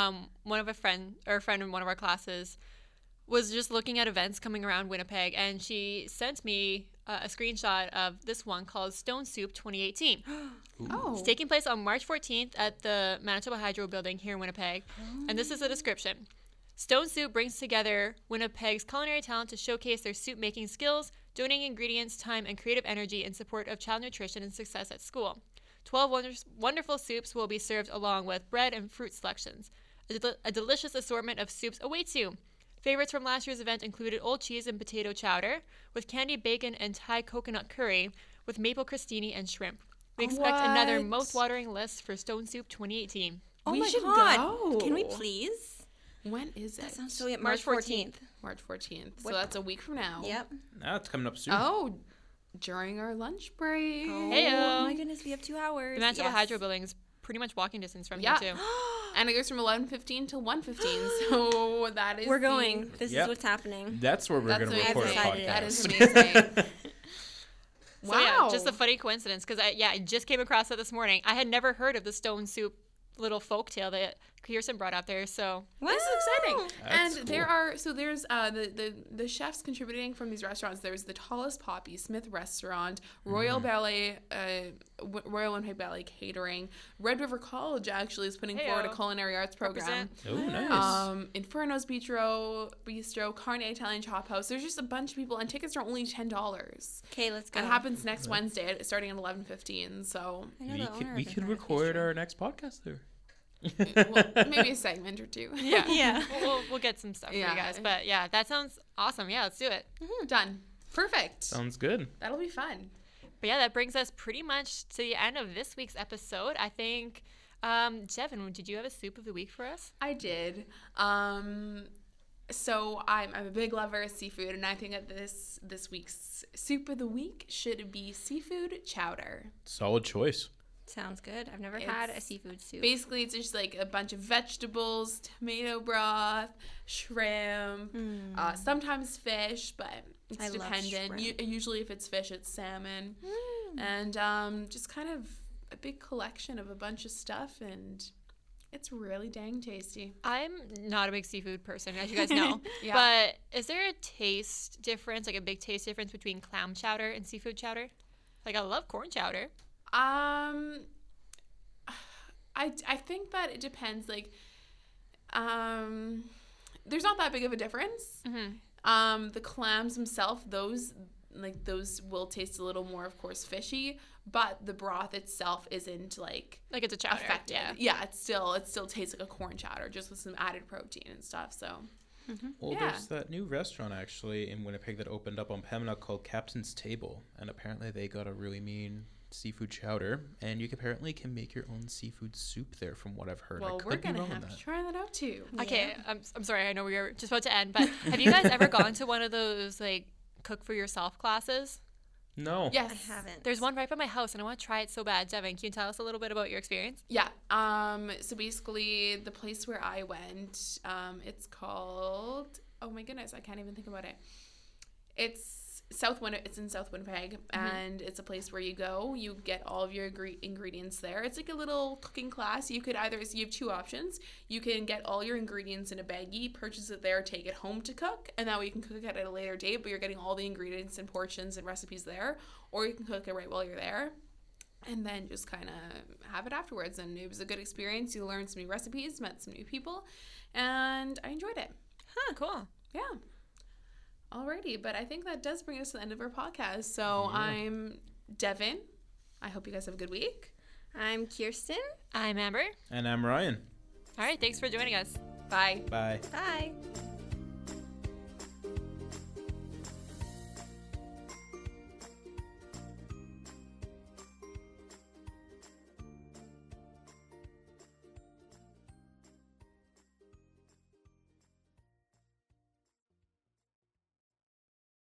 a friend in one of our classes was just looking at events coming around Winnipeg, and she sent me a screenshot of this one called Stone Soup 2018. It's taking place on March 14th at the Manitoba Hydro building here in Winnipeg. And this is the description. Stone Soup brings together Winnipeg's culinary talent to showcase their soup making skills, donating ingredients, time, and creative energy in support of child nutrition and success at school. 12 wonderful soups will be served along with bread and fruit selections. A delicious assortment of soups awaits you. Favorites from last year's event included old cheese and potato chowder, with candy bacon and Thai coconut curry, with maple crostini and shrimp. We expect another mouth-watering list for Stone Soup 2018. Oh we my should God. go. Can we please? When is it? That sounds so weird. March 14th. March 14th. So that's a week from now. Yep. Now it's coming up soon. Oh, during our lunch break. Oh my goodness, we have 2 hours. The Manitoba Hydro building is pretty much walking distance from here, too. And it goes from 11:15 till 1:15. So that is We're going. This is what's happening. That's where we're going to record a podcast. That is amazing. Wow. So yeah, just a funny coincidence because I just came across that this morning. I had never heard of the Stone Soup little folktale that Kirsten brought up there. So this is exciting. That's and cool. there's the chefs contributing from these restaurants. There's the Tallest Poppy Smith Restaurant, Royal Ballet, Royal Winnipeg Ballet Catering, Red River College actually is putting forward a culinary arts program. Oh, nice. Inferno's Bistro, Carne Italian Chop House. There's just a bunch of people, and tickets are only $10. Okay, let's go. It happens next Wednesday, starting at 11:15. So we could record our next podcast there. well, maybe a segment or two. Yeah. We'll get some stuff for you guys. But yeah, that sounds awesome. Yeah, let's do it. Done. Perfect. Sounds good. That'll be fun. But yeah, that brings us pretty much to the end of this week's episode. I think, Jevin, did you have a soup of the week for us? I did. So I'm a big lover of seafood, and I think that this week's soup of the week should be seafood chowder. Solid choice. Sounds good. I've never had a seafood soup. Basically, it's just like a bunch of vegetables, tomato broth, shrimp, sometimes fish, but it's dependent. Usually if it's fish, it's salmon. And just kind of a big collection of a bunch of stuff, and it's really dang tasty. I'm not a big seafood person, as you guys know. But is there a taste difference, like a big taste difference between clam chowder and seafood chowder? Like, I love corn chowder. I think that it depends. Like, there's not that big of a difference. The clams themselves, those will taste a little more, of course, fishy, but the broth itself isn't like it's a chowder. Affected. Yeah, it still tastes like a corn chowder, just with some added protein and stuff. So. Well, there's that new restaurant actually in Winnipeg that opened up on Pembina called Captain's Table, and apparently they got a really mean seafood chowder, and you apparently can make your own seafood soup there, from what I've heard. Well, we're gonna have to try that out too. Okay, I'm sorry, I know we are just about to end, but have you guys ever gone to one of those like cook for yourself classes? No. Yes. I haven't. There's one right by my house, and I want to try it so bad. Devin, can you tell us a little bit about your experience? Yeah. So basically, the place where I went, it's called. Oh my goodness, I can't even think about it. It's in South Winnipeg, and it's a place where you go. You get all of your ingredients there. It's like a little cooking class. You have 2 options. You can get all your ingredients in a baggie, purchase it there, take it home to cook, and that way you can cook it at a later date, but you're getting all the ingredients and portions and recipes there. Or you can cook it right while you're there, and then just kind of have it afterwards. And it was a good experience. You learned some new recipes, met some new people, and I enjoyed it. Huh, cool. Yeah. Alrighty, but I think that does bring us to the end of our podcast. So I'm Devin. I hope you guys have a good week. I'm Kirsten. I'm Amber. And I'm Ryan. All right, thanks for joining us. Bye. Bye. Bye.